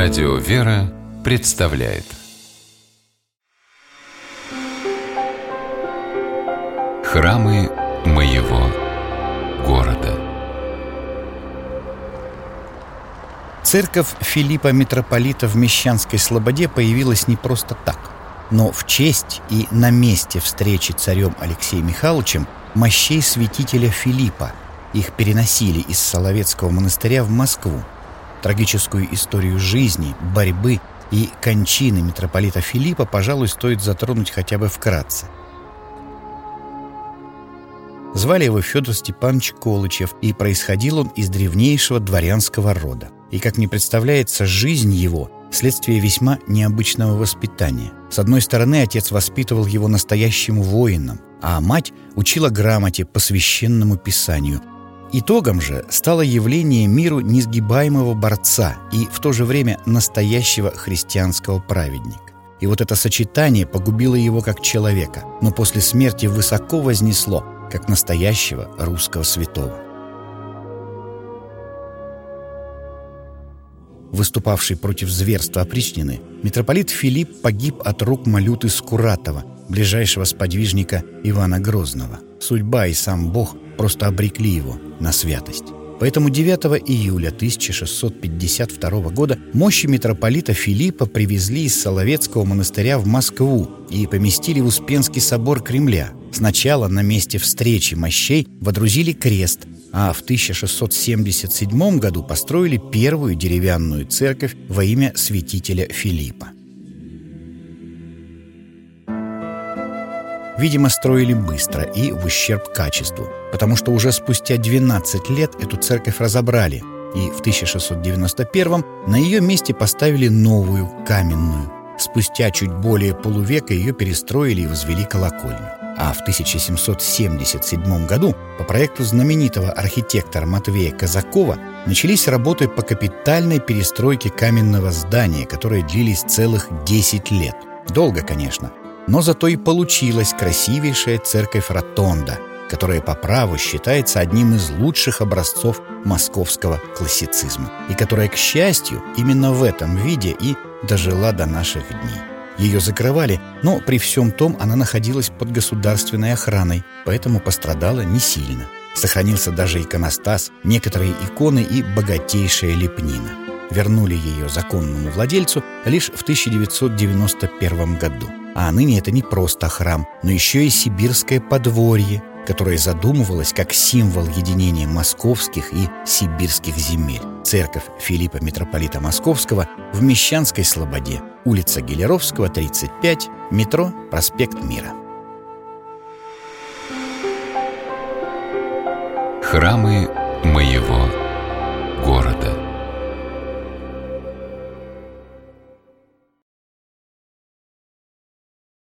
Радио «Вера» представляет Храмы моего города. Церковь Филиппа Митрополита в Мещанской Слободе появилась не просто так, но в честь и на месте встречи царем Алексеем Михайловичем мощей святителя Филиппа. Их переносили из Соловецкого монастыря в Москву. Трагическую историю жизни, борьбы и кончины митрополита Филиппа, пожалуй, стоит затронуть хотя бы вкратце. Звали его Федор Степанович Колычев, и происходил он из древнейшего дворянского рода. И, как мне представляется, жизнь его – следствие весьма необычного воспитания. С одной стороны, отец воспитывал его настоящим воином, а мать учила грамоте по священному писанию. Итогом же стало явление миру несгибаемого борца и в то же время настоящего христианского праведника. И вот это сочетание погубило его как человека, но после смерти высоко вознесло, как настоящего русского святого. Выступавший против зверства опричнины, митрополит Филипп погиб от рук Малюты Скуратова, ближайшего сподвижника Ивана Грозного. Судьба и сам Бог просто обрекли его на святость. Поэтому 9 июля 1652 года мощи митрополита Филиппа привезли из Соловецкого монастыря в Москву и поместили в Успенский собор Кремля. Сначала на месте встречи мощей водрузили крест, а в 1677 году построили первую деревянную церковь во имя святителя Филиппа. Видимо, строили быстро и в ущерб качеству, потому что уже спустя 12 лет эту церковь разобрали, и в 1691 на ее месте поставили новую, каменную. Спустя чуть более полувека ее перестроили и возвели колокольню. А в 1777 году по проекту знаменитого архитектора Матвея Казакова начались работы по капитальной перестройке каменного здания, которые длились целых 10 лет. Долго, конечно, но зато и получилась красивейшая церковь-ротонда, которая по праву считается одним из лучших образцов московского классицизма, и которая, к счастью, именно в этом виде и дожила до наших дней. Ее закрывали, но при всем том она находилась под государственной охраной, поэтому пострадала не сильно. Сохранился даже иконостас, некоторые иконы и богатейшая лепнина. Вернули ее законному владельцу лишь в 1991 году. А ныне это не просто храм, но еще и сибирское подворье, которое задумывалось как символ единения московских и сибирских земель. Церковь Филиппа Митрополита Московского в Мещанской Слободе, улица Гелеровского, 35, метро Проспект Мира. Храмы моего